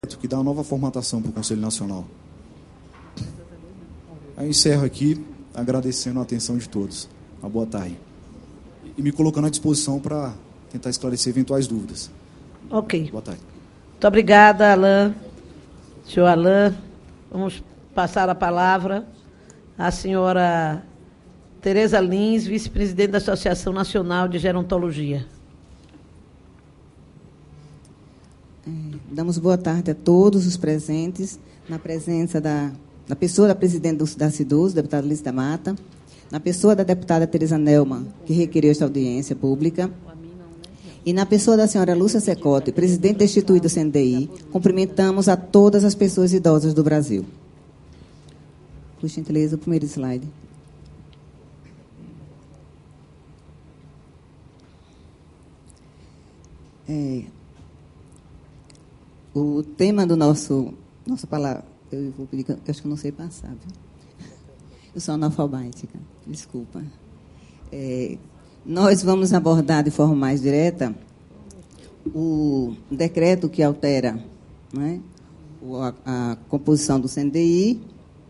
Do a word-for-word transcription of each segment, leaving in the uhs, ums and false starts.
que dá uma nova formatação para o Conselho Nacional. Eu encerro aqui agradecendo a atenção de todos. Uma boa tarde. E me colocando à disposição para tentar esclarecer eventuais dúvidas. Ok. Boa tarde. Muito obrigada, Alain. Senhor Alain, vamos passar a palavra à senhora Tereza Lins, vice-presidente da Associação Nacional de Gerontologia. Damos boa tarde a todos os presentes, na presença da, da pessoa da presidente do, da CIDUS, deputada Alice da Mata, na pessoa da deputada Tereza Nelma, que requeriu esta audiência pública, e na pessoa da senhora Lúcia Secote, presidente destituído do C N D I, cumprimentamos a todas as pessoas idosas do Brasil. Por gentileza, o primeiro slide. É... O tema do nosso... Nossa palavra... Eu vou pedir, que eu acho que eu não sei passar. Viu? Eu sou analfabética, desculpa. É, nós vamos abordar de forma mais direta o decreto que altera, né, a, a composição do C N D I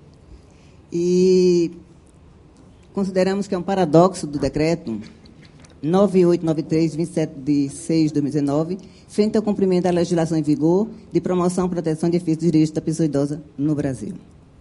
e consideramos que é um paradoxo do decreto nove mil oitocentos e noventa e três, vinte e sete de seis de dois mil e dezenove, frente ao cumprimento da legislação em vigor de promoção, proteção e defesa dos direitos da pessoa idosa no Brasil.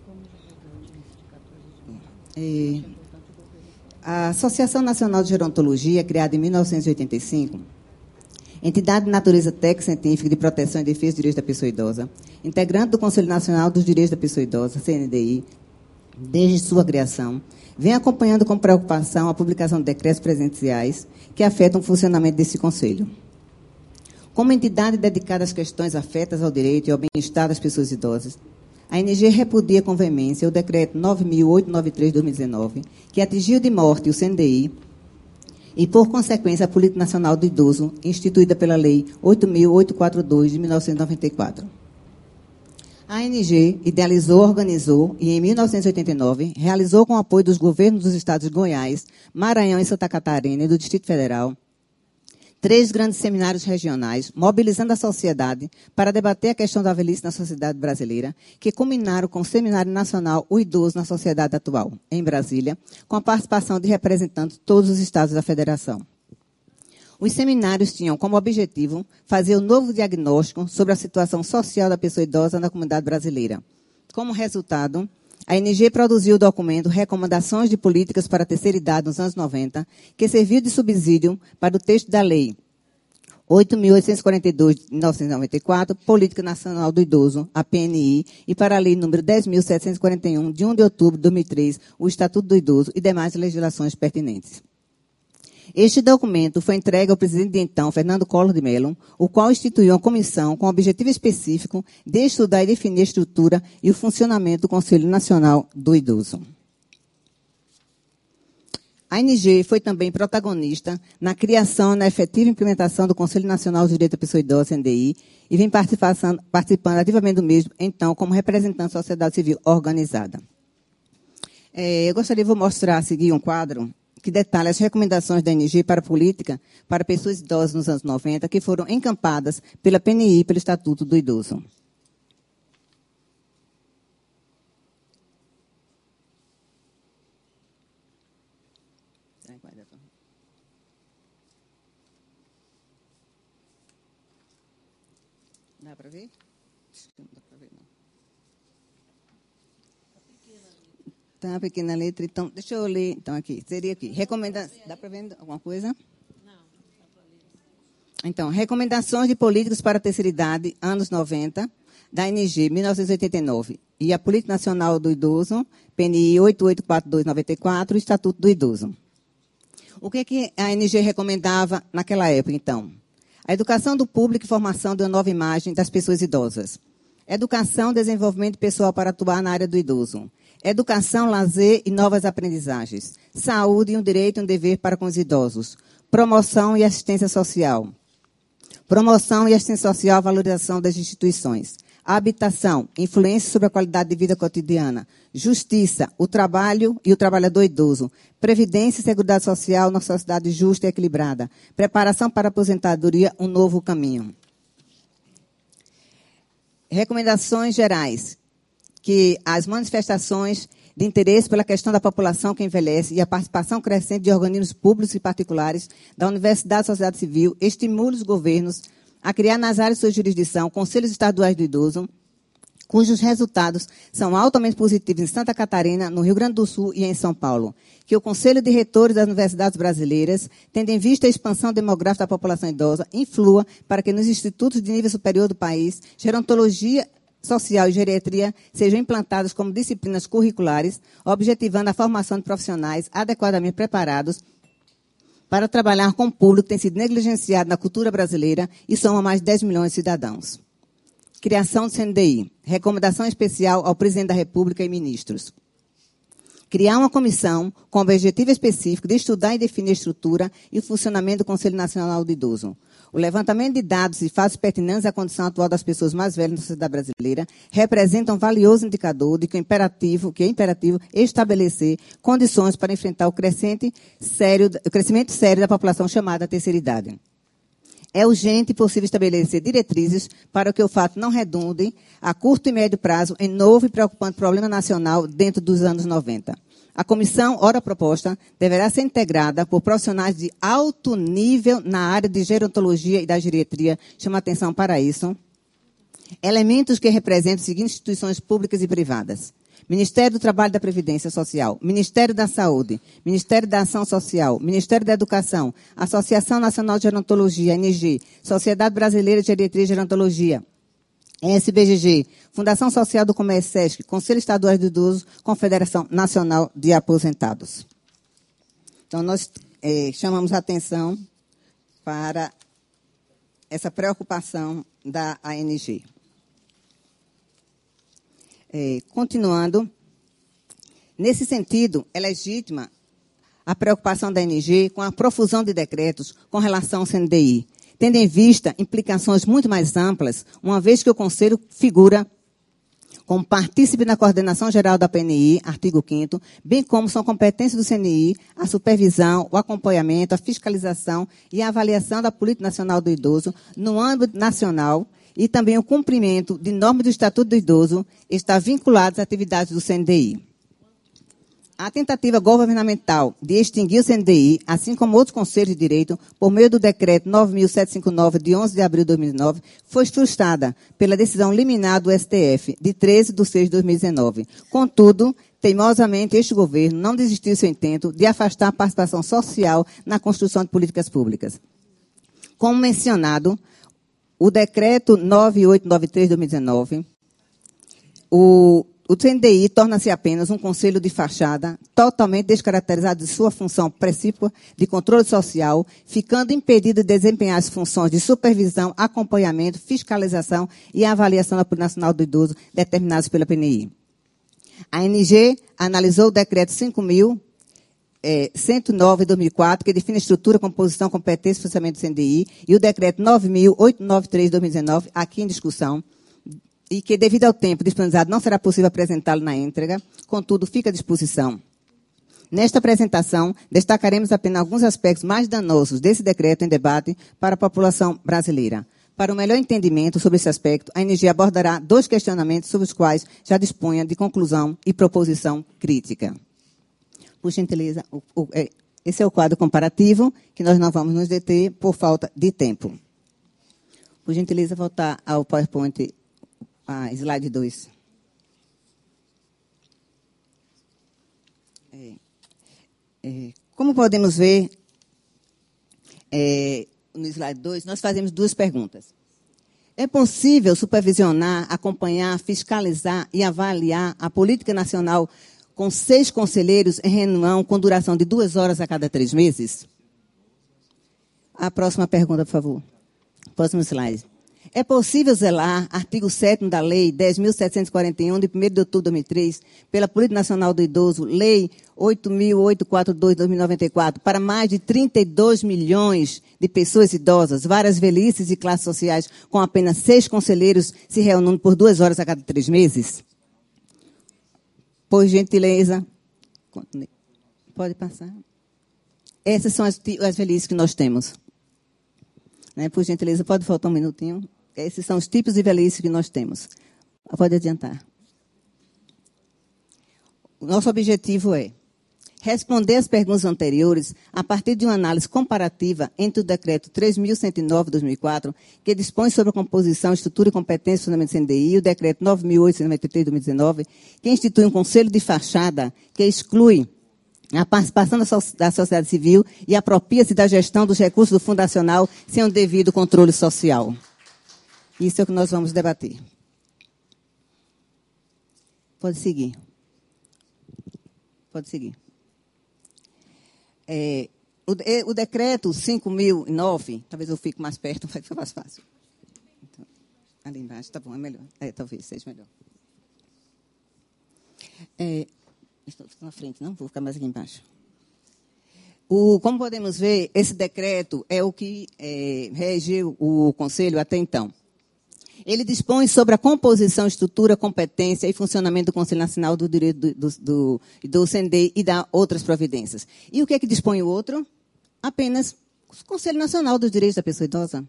É, a Associação Nacional de Gerontologia, criada em mil novecentos e oitenta e cinco, entidade de natureza técnico-científica de proteção e defesa dos direitos da pessoa idosa, integrante do Conselho Nacional dos Direitos da Pessoa Idosa, C N D I, desde sua criação, vem acompanhando com preocupação a publicação de decretos presidenciais que afetam o funcionamento desse Conselho. Como entidade dedicada às questões afetas ao direito e ao bem-estar das pessoas idosas, a A N G repudia com veemência o decreto nove mil oitocentos e noventa e três de dois mil e dezenove, que atingiu de morte o C N D I e, por consequência, a Política Nacional do Idoso, instituída pela Lei oito mil oitocentos e quarenta e dois, de mil novecentos e noventa e quatro. A A N G idealizou, organizou e, em mil novecentos e oitenta e nove, realizou com o apoio dos governos dos estados de Goiás, Maranhão e Santa Catarina e do Distrito Federal, três grandes seminários regionais, mobilizando a sociedade para debater a questão da velhice na sociedade brasileira, que culminaram com o Seminário Nacional O Idoso na Sociedade Atual, em Brasília, com a participação de representantes de todos os estados da federação. Os seminários tinham como objetivo fazer um novo diagnóstico sobre a situação social da pessoa idosa na comunidade brasileira. Como resultado, a A N G produziu o documento Recomendações de Políticas para a Terceira Idade nos anos noventa, que serviu de subsídio para o texto da Lei oito mil oitocentos e quarenta e dois, de mil novecentos e noventa e quatro, Política Nacional do Idoso, a P N I, e para a Lei número dez mil setecentos e quarenta e um, de primeiro de outubro de dois mil e três, o Estatuto do Idoso e demais legislações pertinentes. Este documento foi entregue ao presidente de então, Fernando Collor de Mello, o qual instituiu uma comissão com o objetivo específico de estudar e definir a estrutura e o funcionamento do Conselho Nacional do Idoso. A A N G foi também protagonista na criação e na efetiva implementação do Conselho Nacional dos Direitos da Pessoa Idosa, C N D I, e vem participando, participando ativamente do mesmo, então, como representante da sociedade civil organizada. É, eu gostaria de mostrar a seguir um quadro que detalha as recomendações da A N G para a política para pessoas idosas nos anos noventa, que foram encampadas pela P N I e pelo Estatuto do Idoso. Dá para ver? Não dá para ver, não. Tá, pequena letra. Então, deixa eu ler. Então, aqui. Seria aqui. Recomenda... Dá para ver alguma coisa? Não. Então, recomendações de políticas para a terceira idade, anos noventa, da A N G, mil novecentos e oitenta e nove. E a Política Nacional do Idoso, P N I oito mil oitocentos e quarenta e dois, de noventa e quatro, o Estatuto do Idoso. O que, é que a A N G recomendava naquela época, então? A educação do público e formação de uma nova imagem das pessoas idosas. Educação e desenvolvimento pessoal para atuar na área do idoso. Educação, lazer e novas aprendizagens. Saúde e um direito e um dever para com os idosos. Promoção e assistência social. Promoção e assistência social, valorização das instituições. Habitação, influência sobre a qualidade de vida cotidiana. Justiça, o trabalho e o trabalhador idoso. Previdência e seguridade social na sociedade justa e equilibrada. Preparação para a aposentadoria, um novo caminho. recomendações gerais, que as manifestações de interesse pela questão da população que envelhece e a participação crescente de organismos públicos e particulares, da universidade e sociedade civil, estimule os governos a criar nas áreas de sua jurisdição conselhos estaduais do idoso, cujos resultados são altamente positivos em Santa Catarina, no Rio Grande do Sul e em São Paulo. Que o Conselho de Reitores das Universidades Brasileiras, tendo em vista a expansão demográfica da população idosa, influa para que nos institutos de nível superior do país, gerontologia social e geriatria sejam implantadas como disciplinas curriculares, objetivando a formação de profissionais adequadamente preparados para trabalhar com o público que tem sido negligenciado na cultura brasileira e soma mais de dez milhões de cidadãos. Criação do C N D I. Recomendação especial ao Presidente da República e ministros. Criar uma comissão com o objetivo específico de estudar e definir a estrutura e o funcionamento do Conselho Nacional do Idoso. O levantamento de dados e fatos pertinentes à condição atual das pessoas mais velhas na sociedade brasileira representa um valioso indicador de que, o imperativo, que é imperativo estabelecer condições para enfrentar o, crescente sério, o crescimento sério da população chamada terceira idade. É urgente e possível estabelecer diretrizes para que o fato não redunde, a curto e médio prazo, em novo e preocupante problema nacional dentro dos anos noventa. A comissão, ora proposta, deverá ser integrada por profissionais de alto nível na área de gerontologia e da geriatria. Chama atenção para isso. Elementos que representam as seguintes instituições públicas e privadas. Ministério do Trabalho e da Previdência Social, Ministério da Saúde, Ministério da Ação Social, Ministério da Educação, Associação Nacional de Gerontologia, A N G, Sociedade Brasileira de Geriatria e Gerontologia, S B G G, Fundação Social do Comércio SESC, Conselho Estadual do Idoso, Confederação Nacional de Aposentados. Então, nós eh, chamamos a atenção para essa preocupação da A N G. É, continuando, nesse sentido, é legítima a preocupação da A N G com a profusão de decretos com relação ao C N D I, tendo em vista implicações muito mais amplas, uma vez que o Conselho figura como partícipe na coordenação geral da P N I, artigo quinto, bem como são competências do C N I a supervisão, o acompanhamento, a fiscalização e a avaliação da Política Nacional do Idoso no âmbito nacional, e também o cumprimento de normas do Estatuto do Idoso está vinculado às atividades do C N D I. A tentativa governamental de extinguir o C N D I, assim como outros conselhos de direito, por meio do decreto nove mil setecentos e cinquenta e nove, de onze de abril de dois mil e nove, foi frustrada pela decisão liminar do S T F, de treze de seis de dois mil e dezenove. Contudo, teimosamente, este governo não desistiu do seu intento de afastar a participação social na construção de políticas públicas. Como mencionado, o decreto nove mil oitocentos e noventa e três de dois mil e dezenove, o, o C N D I torna-se apenas um conselho de fachada, totalmente descaracterizado de sua função principal de controle social, ficando impedido de desempenhar as funções de supervisão, acompanhamento, fiscalização e avaliação da Política Nacional do Idoso determinadas pela P N I. A A N G analisou o decreto cinco mil cento e nove de dois mil e quatro, que define a estrutura, composição, competência e funcionamento do C N D I, e o decreto nove mil oitocentos e noventa e três de dois mil e dezenove, aqui em discussão, e que, devido ao tempo disponibilizado, não será possível apresentá-lo na íntegra, contudo, fica à disposição. Nesta apresentação, destacaremos apenas alguns aspectos mais danosos desse decreto em debate para a população brasileira. Para um melhor entendimento sobre esse aspecto, a A N G abordará dois questionamentos sobre os quais já dispunha de conclusão e proposição crítica. Por gentileza, o, o, é, esse é o quadro comparativo, que nós não vamos nos deter por falta de tempo. Por gentileza, voltar ao PowerPoint, a slide dois. É, é, como podemos ver, é, no slide dois, nós fazemos duas perguntas. É possível supervisionar, acompanhar, fiscalizar e avaliar a política nacional com seis conselheiros em reunião com duração de duas horas a cada três meses? A próxima pergunta, por favor. Próximo slide. É possível zelar, artigo sétimo da Lei dez mil setecentos e quarenta e um, de primeiro de outubro de dois mil e três, pela Política Nacional do Idoso, Lei oito mil oitocentos e quarenta e dois de dois mil e noventa e quatro, para mais de trinta e dois milhões de pessoas idosas, várias velhices e classes sociais, com apenas seis conselheiros se reunindo por duas horas a cada três meses? Por gentileza, pode passar. Essas são as, as velhices que nós temos. Né? Por gentileza, pode faltar um minutinho. Esses são os tipos de velhice que nós temos. Pode adiantar. O nosso objetivo é responder às perguntas anteriores a partir de uma análise comparativa entre o Decreto três mil cento e nove de dois mil e quatro, que dispõe sobre a composição, estrutura e competência do fundamento do C N D I, e o Decreto nove mil oitocentos e noventa e três de dois mil e dezenove, que institui um conselho de fachada que exclui a participação da, so da sociedade civil e apropria-se da gestão dos recursos do fundacional sem um devido controle social. Isso é o que nós vamos debater. Pode seguir. Pode seguir. É, o, o decreto cinco mil e nove, talvez eu fique mais perto, vai ficar mais fácil. Então, ali embaixo, tá bom, é melhor. É, talvez seja melhor. É, estou na frente, não? Vou ficar mais aqui embaixo. O, como podemos ver, esse decreto é o que é, regeu o Conselho até então. Ele dispõe sobre a composição, estrutura, competência e funcionamento do Conselho Nacional do Direito do, do, do, do C N D I e da outras providências. E o que é que dispõe o outro? Apenas o Conselho Nacional dos Direitos da Pessoa Idosa.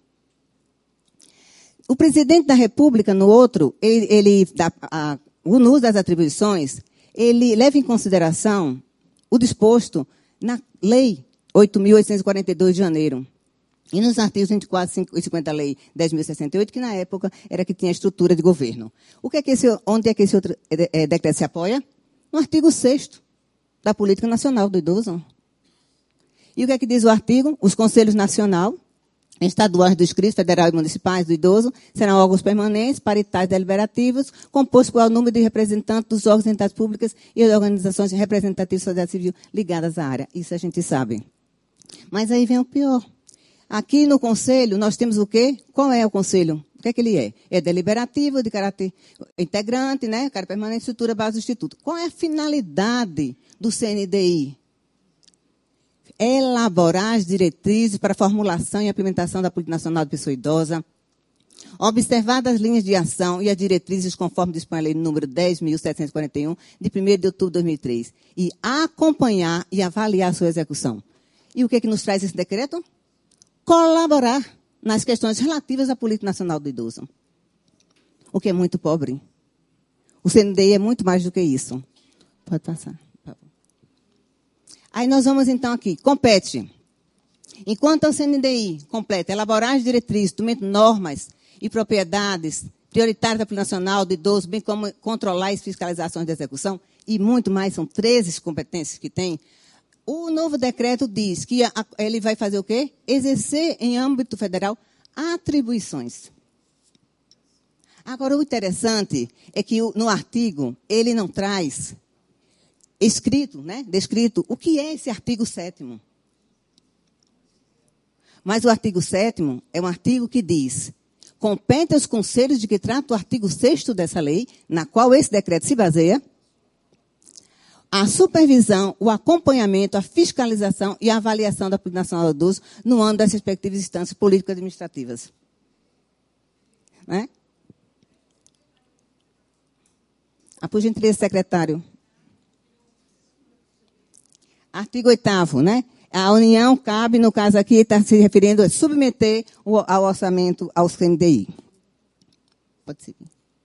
O presidente da República, no outro, ele, ele dá, a, o uso das atribuições, ele leva em consideração o disposto na Lei oito mil oitocentos e quarenta e dois de janeiro. E nos artigos vinte e quatro e cinquenta da Lei dez mil e sessenta e oito, que na época era que tinha estrutura de governo. O que é que esse, onde é que esse outro é, decreto se apoia? No artigo sexto da Política Nacional do Idoso. E o que é que diz o artigo? Os Conselhos Nacional, Estaduais do Inscrito, Federal e Municipais do Idoso serão órgãos permanentes, paritários deliberativos, compostos por número de representantes dos órgãos de entidades públicas e das organizações representativas da sociedade civil ligadas à área. Isso a gente sabe. Mas aí vem o pior. Aqui no Conselho, nós temos o quê? Qual é o Conselho? O que é que ele é? É deliberativo, de caráter integrante, né? Caráter permanente, estrutura, base do Instituto. Qual é a finalidade do C N D I? Elaborar as diretrizes para a formulação e implementação da Política Nacional de Pessoa Idosa, observar as linhas de ação e as diretrizes conforme dispõe a Lei número dez mil setecentos e quarenta e um, de primeiro de outubro de dois mil e três, e acompanhar e avaliar a sua execução. E o que é que nos traz esse decreto? Colaborar nas questões relativas à Política Nacional do Idoso. O que é muito pobre. O C N D I é muito mais do que isso. Pode passar. Aí nós vamos, então, aqui. Compete. Enquanto o C N D I completa, elaborar as diretrizes, normas e propriedades prioritárias da Política Nacional do Idoso, bem como controlar as fiscalizações de execução, e muito mais, são treze competências que tem. O novo decreto diz que ele vai fazer o quê? Exercer em âmbito federal atribuições. Agora, o interessante é que no artigo ele não traz escrito, né, descrito, o que é esse artigo sétimo. Mas o artigo sétimo é um artigo que diz: compete aos conselhos de que trata o artigo sexto dessa lei, na qual esse decreto se baseia, a supervisão, o acompanhamento, a fiscalização e a avaliação da Política Nacional do Idoso no âmbito das respectivas instâncias político-administrativas. Né? Ah, por gentileza, secretário. Artigo oitavo, né? A União cabe, no caso aqui, está se referindo a submeter o, ao orçamento ao C N D I. Pode seguir.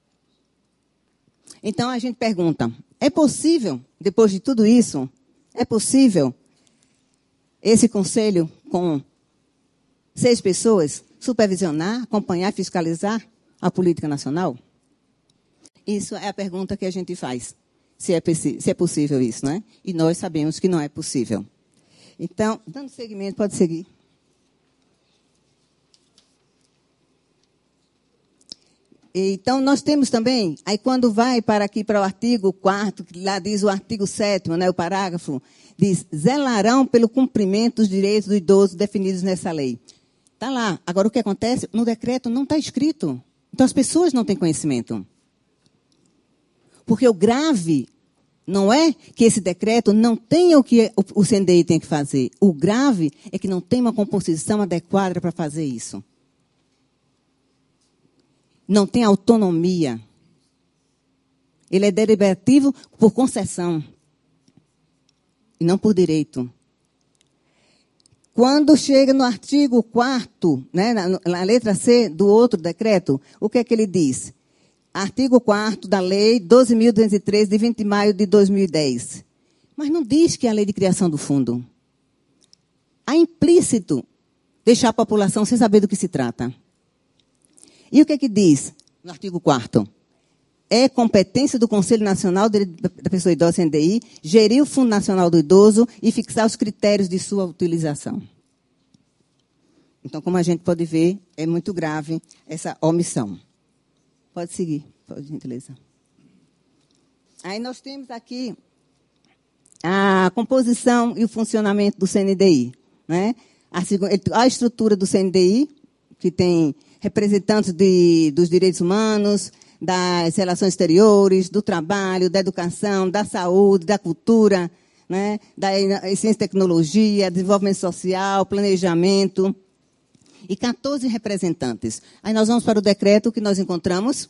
Então, a gente pergunta, é possível, depois de tudo isso, é possível esse conselho com seis pessoas supervisionar, acompanhar, fiscalizar a política nacional? Isso é a pergunta que a gente faz, se é, se é possível isso, não é? E nós sabemos que não é possível. Então, dando seguimento, pode seguir. Então, nós temos também, aí quando vai para aqui para o artigo quarto, que lá diz o artigo sétimo, né, o parágrafo, diz, zelarão pelo cumprimento dos direitos do idoso definidos nessa lei. Está lá. Agora, o que acontece? No decreto não está escrito. Então, as pessoas não têm conhecimento. Porque o grave não é que esse decreto não tenha o que o C N D I tem que fazer. O grave é que não tem uma composição adequada para fazer isso. Não tem autonomia. Ele é deliberativo por concessão e não por direito. Quando chega no artigo quarto, né, na, na letra C do outro decreto, o que é que ele diz? artigo quarto da Lei doze mil duzentos e treze, de vinte de maio de dois mil e dez. Mas não diz que é a lei de criação do fundo. Há implícito deixar a população sem saber do que se trata. E o que é que diz no artigo quarto? É competência do Conselho Nacional da Pessoa Idosa, C N D I, gerir o Fundo Nacional do Idoso e fixar os critérios de sua utilização. Então, como a gente pode ver, é muito grave essa omissão. Pode seguir, por gentileza. Aí nós temos aqui a composição e o funcionamento do C N D I. Né? A, a estrutura do C N D I, que tem representantes de, dos direitos humanos, das relações exteriores, do trabalho, da educação, da saúde, da cultura, né? Da ciência e tecnologia, desenvolvimento social, planejamento, e quatorze representantes. Aí nós vamos para o decreto que nós encontramos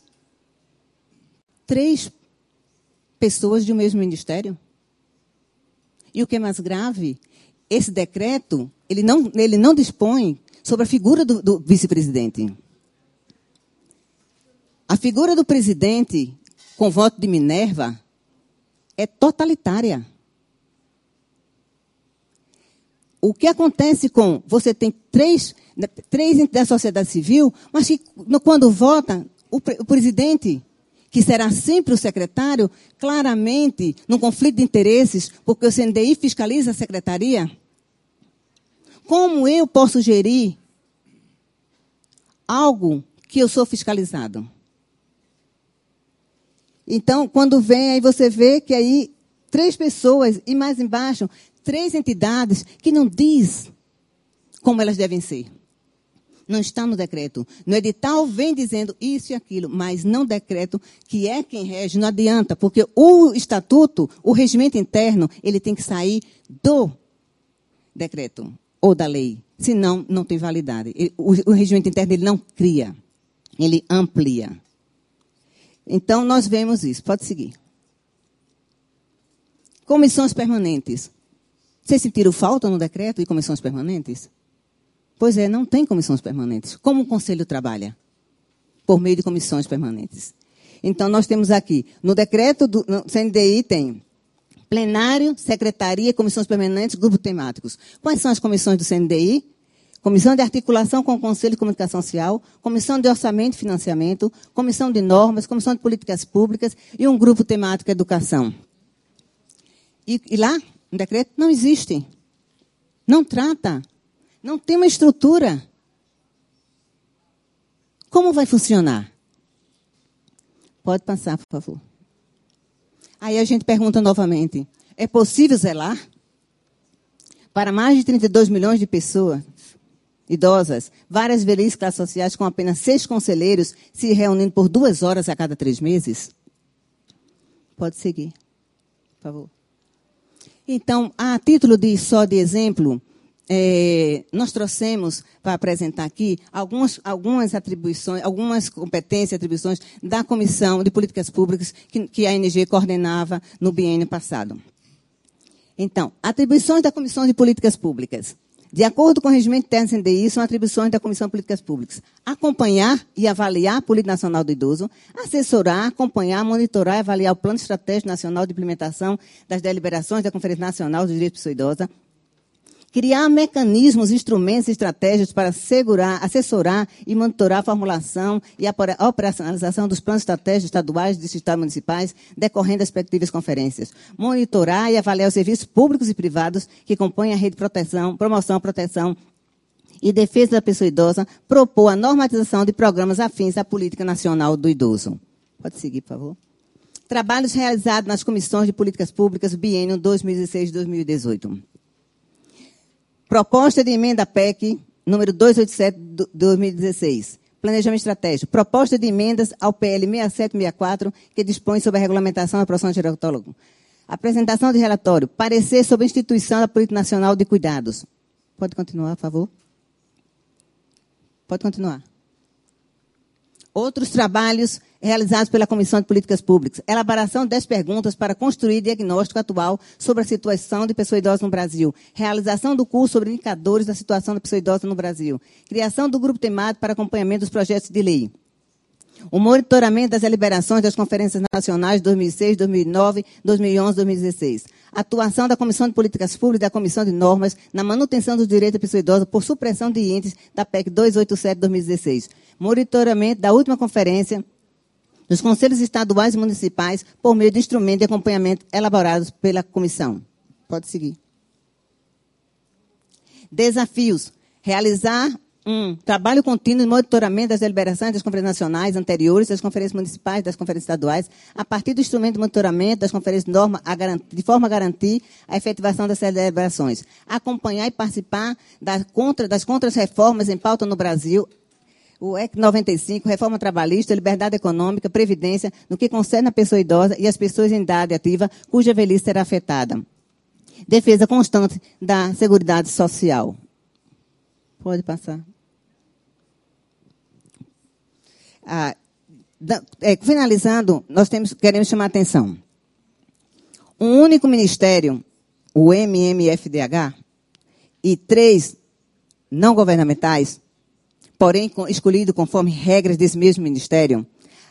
três pessoas de um mesmo ministério. E o que é mais grave, esse decreto, ele não, ele não dispõe sobre a figura do, do vice-presidente. A figura do presidente, com voto de Minerva, é totalitária. O que acontece com... Você tem três, três entidades da sociedade civil, mas que, quando vota, o, o presidente, que será sempre o secretário, claramente, num conflito de interesses, porque o C N D I fiscaliza a secretaria. Como eu posso gerir algo que eu sou fiscalizado? Então, quando vem, aí você vê que aí três pessoas, e mais embaixo, três entidades que não diz como elas devem ser. Não está no decreto. No edital vem dizendo isso e aquilo, mas não decreto, que é quem rege, não adianta, porque o estatuto, o regimento interno, ele tem que sair do decreto ou da lei. Senão, não tem validade. Ele, o, o regimento interno ele não cria, ele amplia. Então, nós vemos isso. Pode seguir. Comissões permanentes. Vocês sentiram falta no decreto de comissões permanentes? Pois é, não tem comissões permanentes. Como o Conselho trabalha? Por meio de comissões permanentes. Então, nós temos aqui, no decreto do no C N D I tem plenário, secretaria, comissões permanentes, grupos temáticos. Quais são as comissões do C N D I? Comissão de articulação com o Conselho de Comunicação Social, Comissão de Orçamento e Financiamento, Comissão de Normas, Comissão de Políticas Públicas e um grupo temático Educação. E, e lá, no decreto, não existe. Não trata. Não tem uma estrutura. Como vai funcionar? Pode passar, por favor. Aí a gente pergunta novamente, é possível zelar para mais de trinta e dois milhões de pessoas idosas, várias velhices classes sociais com apenas seis conselheiros se reunindo por duas horas a cada três meses? Pode seguir, por favor. Então, a título de só de exemplo, é, nós trouxemos para apresentar aqui algumas, algumas atribuições, algumas competências e atribuições da Comissão de Políticas Públicas que, que a A N G coordenava no biênio passado. Então, atribuições da Comissão de Políticas Públicas. De acordo com o regimento interno do C N D I, são atribuições da Comissão de Políticas Públicas. Acompanhar e avaliar a Política Nacional do Idoso, assessorar, acompanhar, monitorar e avaliar o Plano Estratégico Nacional de Implementação das deliberações da Conferência Nacional dos Direitos da Pessoa Idosa, criar mecanismos, instrumentos e estratégias para assegurar, assessorar e monitorar a formulação e a operacionalização dos planos estratégicos estaduais, distritais e municipais, decorrendo das respectivas conferências. Monitorar e avaliar os serviços públicos e privados que compõem a rede de proteção, promoção, proteção e defesa da pessoa idosa, propor a normatização de programas afins à Política Nacional do Idoso. Pode seguir, por favor. Trabalhos realizados nas comissões de políticas públicas biênio dois mil e dezesseis a dois mil e dezoito. Proposta de emenda à P E C, número duzentos e oitenta e sete, de dois mil e dezesseis. Planejamento estratégico. Proposta de emendas ao P L seis sete seis quatro, que dispõe sobre a regulamentação da profissão de gerontólogo. Apresentação de relatório. Parecer sobre a instituição da Política Nacional de Cuidados. Pode continuar, por favor? Pode continuar. Outros trabalhos realizados pela Comissão de Políticas Públicas. Elaboração de dez perguntas para construir diagnóstico atual sobre a situação de pessoa idosa no Brasil. Realização do curso sobre indicadores da situação da pessoa idosa no Brasil. Criação do grupo temático para acompanhamento dos projetos de lei. O monitoramento das deliberações das conferências nacionais de dois mil e seis, dois mil e nove, dois mil e onze, dois mil e dezesseis. Atuação da Comissão de Políticas Públicas e da Comissão de Normas na manutenção dos direitos da pessoa idosa por supressão de índices da P E C duzentos e oitenta e sete de dois mil e dezesseis. Monitoramento da última conferência dos Conselhos Estaduais e Municipais por meio de instrumentos de acompanhamento elaborados pela Comissão. Pode seguir. Desafios. Realizar um trabalho contínuo de monitoramento das deliberações das conferências nacionais anteriores, das conferências municipais, das conferências estaduais, a partir do instrumento de monitoramento das conferências de norma, a garantir, de forma a garantir a efetivação dessas deliberações. Acompanhar e participar das, contra, das contras-reformas em pauta no Brasil, o E C noventa e cinco, reforma trabalhista, liberdade econômica, previdência, no que concerne a pessoa idosa e as pessoas em idade ativa, cuja velhice será afetada. Defesa constante da Seguridade Social. Pode passar. Ah, da, é, finalizando, nós temos, queremos chamar a atenção. Um único ministério, o M M F D H, e três não governamentais, porém com, escolhido conforme regras desse mesmo ministério.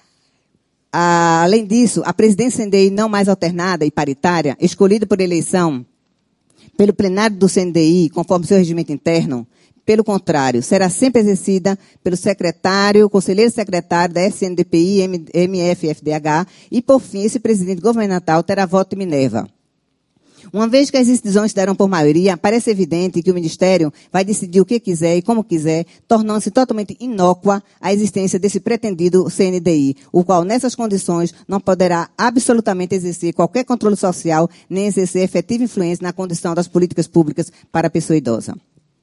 Ah, além disso, a presidência C N D I não mais alternada e paritária, escolhida por eleição pelo plenário do C N D I, conforme seu regimento interno, pelo contrário, será sempre exercida pelo secretário, conselheiro secretário da S N D P I, M F F D H, e, por fim, esse presidente governamental terá voto de Minerva. Uma vez que as decisões se darão por maioria, parece evidente que o Ministério vai decidir o que quiser e como quiser, tornando-se totalmente inócua a existência desse pretendido C N D I, o qual, nessas condições, não poderá absolutamente exercer qualquer controle social, nem exercer efetiva influência na condição das políticas públicas para a pessoa idosa.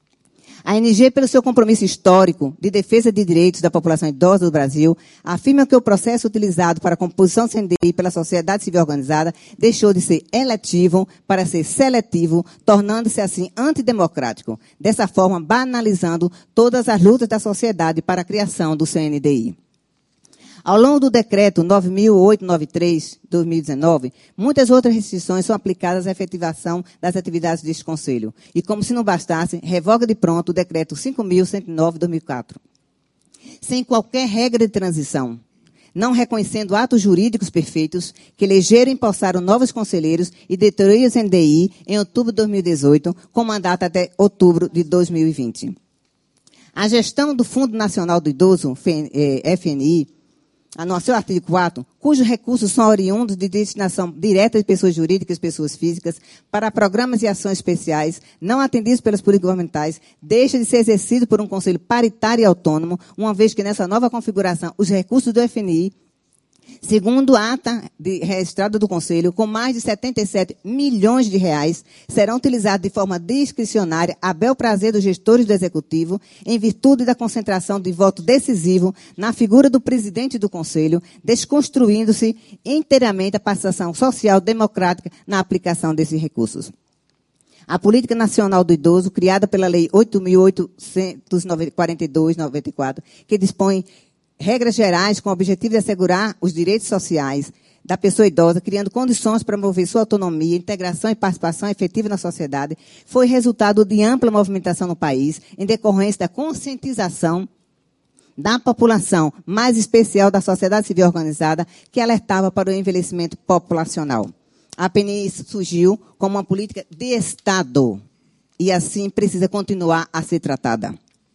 A N G, pelo seu compromisso histórico de defesa de direitos da população idosa do Brasil, afirma que o processo utilizado para a composição do C N D I pela sociedade civil organizada deixou de ser eletivo para ser seletivo, tornando-se assim antidemocrático, dessa forma banalizando todas as lutas da sociedade para a criação do C N D I. Ao longo do decreto nove mil oitocentos e noventa e três, de dois mil e dezenove, muitas outras restrições são aplicadas à efetivação das atividades deste Conselho. E, como se não bastasse, revoga de pronto o decreto cinco mil cento e nove, de dois mil e quatro. Sem qualquer regra de transição, não reconhecendo atos jurídicos perfeitos que elegeram e empossaram novos conselheiros e destruíram o C N D I em outubro de dois mil e dezoito, com mandato até outubro de dois mil e vinte. A gestão do Fundo Nacional do Idoso, F N I, no seu artigo quatro, cujos recursos são oriundos de destinação direta de pessoas jurídicas e pessoas físicas para programas e ações especiais não atendidos pelas políticas governamentais, deixa de ser exercido por um conselho paritário e autônomo, uma vez que nessa nova configuração os recursos do F N I, segundo a ata de, registrada do Conselho, com mais de setenta e sete milhões de reais, serão utilizados de forma discricionária a bel prazer dos gestores do Executivo, em virtude da concentração de voto decisivo na figura do presidente do Conselho, desconstruindo-se inteiramente a participação social democrática na aplicação desses recursos. A Política Nacional do Idoso, criada pela Lei oito mil oitocentos e quarenta e dois, de noventa e quatro, que dispõe regras gerais com o objetivo de assegurar os direitos sociais da pessoa idosa, criando condições para promover sua autonomia, integração e participação efetiva na sociedade, foi resultado de ampla movimentação no país, em decorrência da conscientização da população, mais especial da sociedade civil organizada, que alertava para o envelhecimento populacional. A P N I surgiu como uma política de Estado e, assim, precisa continuar a ser tratada.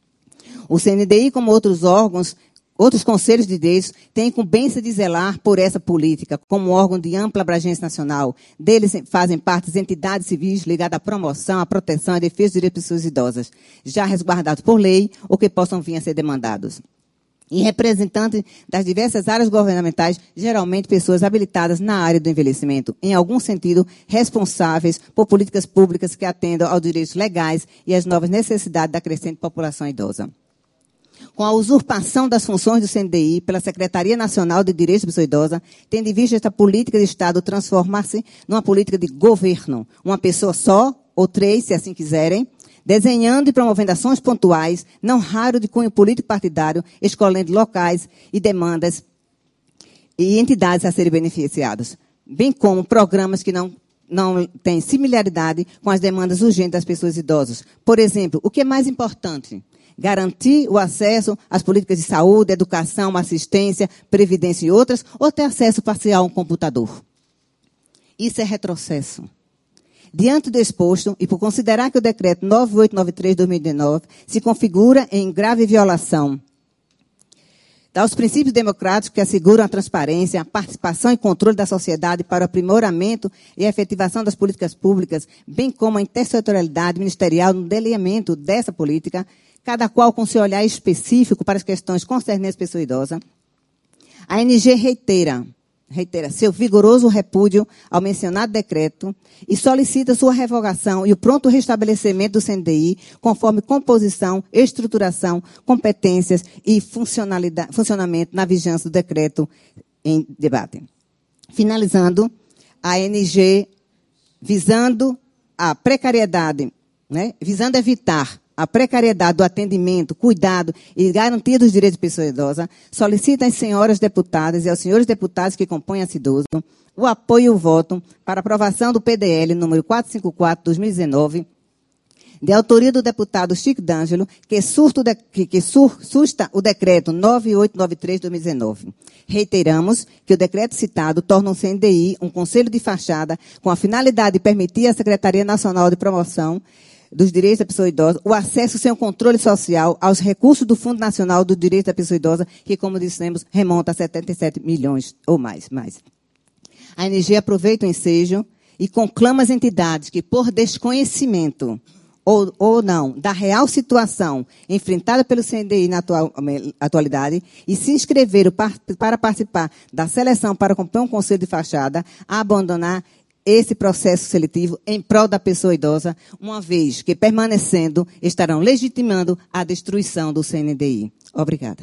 O C N D I, como outros órgãos, outros conselhos de direitos têm incumbência de zelar por essa política, como órgão de ampla abrangência nacional. Deles fazem parte as entidades civis ligadas à promoção, à proteção e à defesa dos direitos das pessoas idosas, já resguardados por lei ou que possam vir a ser demandados. E representantes das diversas áreas governamentais, geralmente pessoas habilitadas na área do envelhecimento, em algum sentido responsáveis por políticas públicas que atendam aos direitos legais e às novas necessidades da crescente população idosa. Com a usurpação das funções do C N D I pela Secretaria Nacional de Direitos da Pessoa Idosa, tendo em vista esta política de Estado transformar-se numa política de governo, uma pessoa só, ou três, se assim quiserem, desenhando e promovendo ações pontuais, não raro de cunho político-partidário, escolhendo locais e demandas e entidades a serem beneficiadas, bem como programas que não, não têm similaridade com as demandas urgentes das pessoas idosas. Por exemplo, o que é mais importante? garantir o acesso às políticas de saúde, educação, assistência, previdência e outras, ou ter acesso parcial a um computador. Isso é retrocesso. Diante do exposto, e por considerar que o decreto nove mil oitocentos e noventa e três de dois mil e dezenove se configura em grave violação aos princípios democráticos que asseguram a transparência, a participação e controle da sociedade para o aprimoramento e a efetivação das políticas públicas, bem como a intersetorialidade ministerial no delineamento dessa política, cada qual com seu olhar específico para as questões concernentes à pessoa idosa, a A N G reitera, reitera seu vigoroso repúdio ao mencionado decreto e solicita sua revogação e o pronto restabelecimento do C N D I conforme composição, estruturação, competências e funcionalidade, funcionamento na vigência do decreto em debate. Finalizando, a A N G, visando a precariedade, né, visando evitar a precariedade do atendimento, cuidado e garantia dos direitos de pessoa idosa, solicita às senhoras deputadas e aos senhores deputados que compõem a CIDOSO o apoio e o voto para aprovação do P D L número quatrocentos e cinquenta e quatro, dois mil e dezenove, de autoria do deputado Chico D'Angelo, que, surto de, que, que sur, susta o decreto nove mil oitocentos e noventa e três de dois mil e dezenove. Reiteramos que o decreto citado torna o C N D I um conselho de fachada com a finalidade de permitir à Secretaria Nacional de Promoção dos Direitos da Pessoa Idosa o acesso sem o controle social aos recursos do Fundo Nacional do Direito da Pessoa Idosa, que, como dissemos, remonta a setenta e sete milhões ou mais. mais. A A N G aproveita o ensejo e conclama as entidades que, por desconhecimento ou, ou não da real situação enfrentada pelo C N D I na atual, atualidade e se inscreveram par, para participar da seleção para compor um conselho de fachada, a abandonar esse processo seletivo em prol da pessoa idosa, uma vez que, permanecendo, estarão legitimando a destruição do C N D I. Obrigada.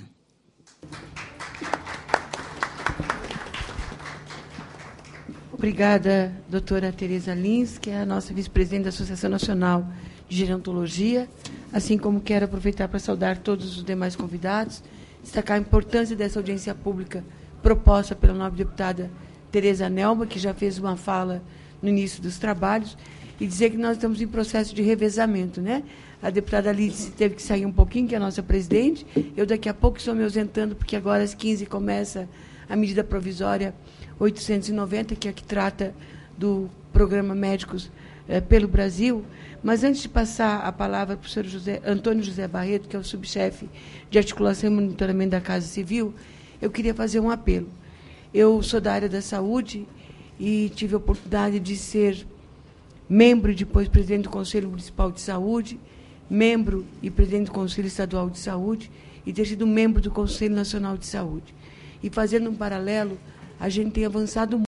Obrigada, doutora Tereza Lins, que é a nossa vice-presidente da Associação Nacional de Gerontologia, assim como quero aproveitar para saudar todos os demais convidados, destacar a importância dessa audiência pública proposta pela nobre deputada Tereza Nelma, que já fez uma fala no início dos trabalhos, e dizer que nós estamos em processo de revezamento, né? A deputada Lídice teve que sair um pouquinho, que é a nossa presidente. Eu, daqui a pouco, estou me ausentando, porque agora, às quinze, começa a medida provisória oitocentos e noventa, que é a que trata do programa Médicos eh, pelo Brasil. Mas, antes de passar a palavra para o senhor José, Antônio José Barreto, que é o subchefe de articulação e monitoramento da Casa Civil, eu queria fazer um apelo. Eu sou da área da saúde e tive a oportunidade de ser membro e depois presidente do Conselho Municipal de Saúde, membro e presidente do Conselho Estadual de Saúde e ter sido membro do Conselho Nacional de Saúde. E, fazendo um paralelo, a gente tem avançado muito.